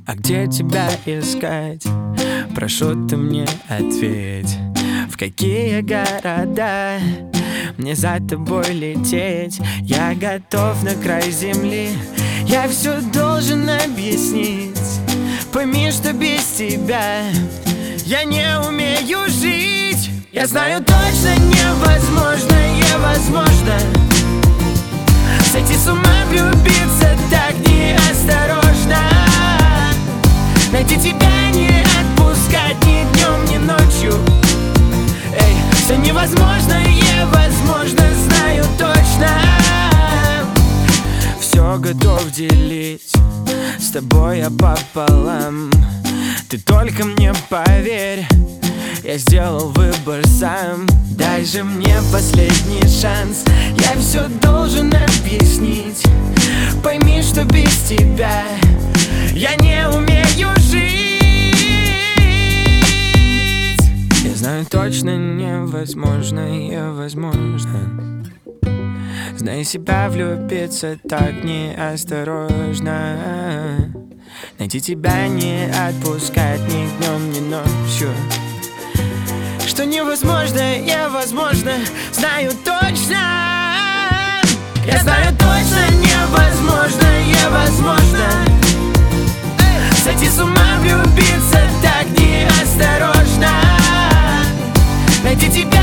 А где тебя искать? Прошу, ты мне ответь. В какие города мне за тобой лететь? Я готов на край земли, я все должен объяснить. Пойми, что без тебя я не умею жить. Я знаю точно, невозможно, невозможно сойти с ума, влюбиться так неосторожно. Найти тебя, не отпускать ни днем, ни ночью. Эй, все невозможно, невозможно, знаю точно. Все готов делить с тобой я пополам. Ты только мне поверь, я сделал выбор сам. Дай же мне последний шанс, я все должен объяснить. Пойми, что без тебя я не умею жить. Я знаю точно, невозможно, невозможно. Знай себя, влюбиться так неосторожно. Найти тебя, не отпускать ни днем, ни ночью. Что невозможно, невозможно, знаю точно. Я знаю точно, невозможно, невозможно сойти с ума, влюбиться так неосторожно. Найти тебя